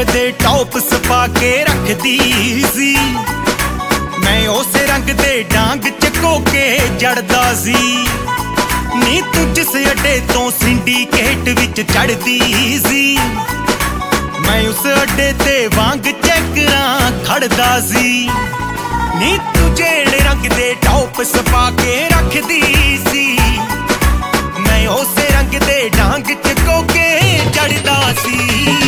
दे tops पा के रखदी सी। मैं उस रंग दे डांग चको के जड़दा सी। नी तू जिस अड्डे तो सिंडीकेट विच चढ़दी सी। मैं उस अड्डे ते वांग चैकरां खड़दा सी। नी तू जेड़े रंग दे टॉप्स पा के रखदी सी। मैं उस रंग दे डांग चको के चढ़दा सी।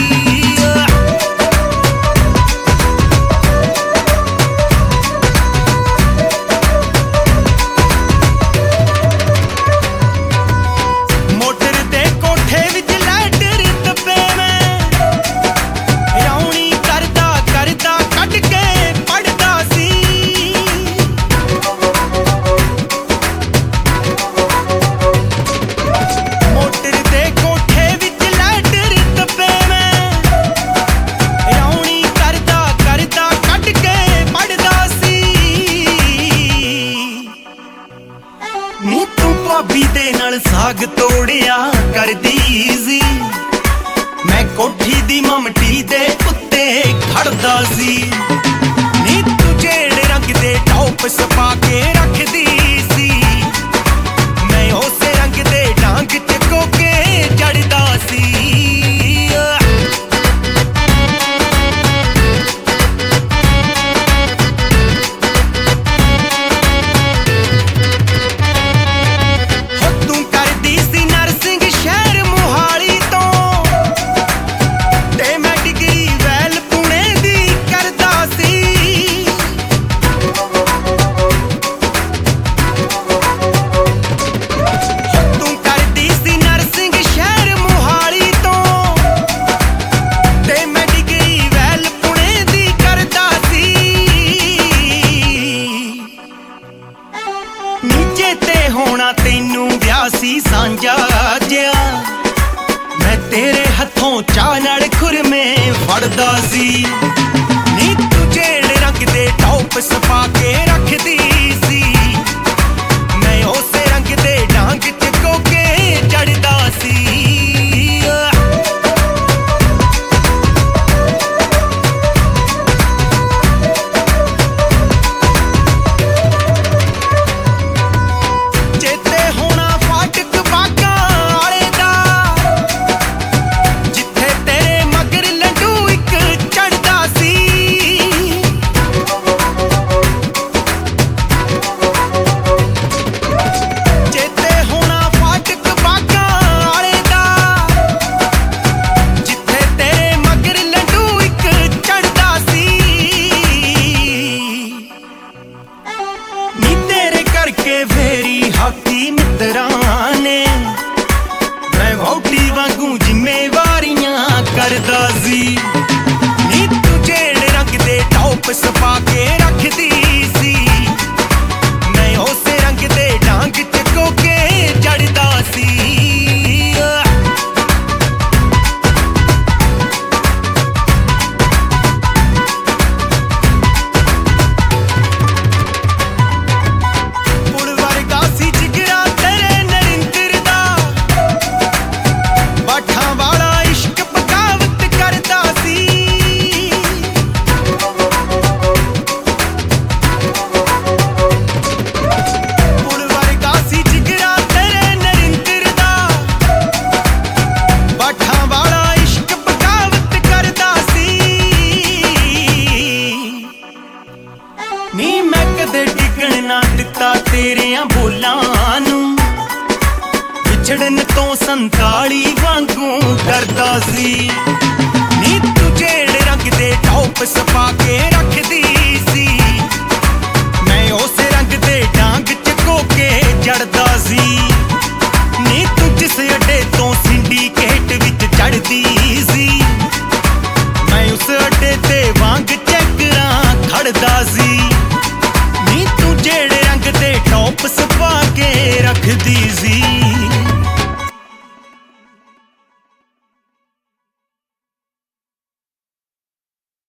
नी तू भाभी दे नाल साग तोड़िया करदी सी। मैं कोठी दी ममटी दे उत्ते खड़दा सी। नी तू जेड़े रंग दे टॉप्स पा के रखदी सी। मैं उस रंग दे डांग चको के चढ़दा सी। होना तेनू ब्यासी सांझा जिया। मैं तेरे हथों चाह नाल खुरमे फड़दा सी। नी तू जेड़े रंग दे टॉप्स पा के रखदी सी। मैं उस रंग दे डांग चको के चढ़दा सी। फेरी हाकी मित्रां ने मैं वोटी वांगू जिम्मेवारियां करदा सी। नी तू जेड़े रंग दे टॉप्स पा के रखदी सी। मैं उस रंग दे डांग चको के चढ़दा सी। नी मैं कदे टिकण ना दिता तेरियां बोलां नू। विछड़न तो 47 वांगू डरदा सी। नी तू जेड़े रंग दे टॉप्स पा के रखदी सी। मैं उस रंग दे डांग चको के चढ़दा सी। नी तू जिस अड्डे तो सिंडीकेट विच चढ़दी सी। मैं उस अड्डे ते वांग चैकरां खड़दा सी। नी तू जेड़े रंग दे टॉप्स पा के रखदी सी।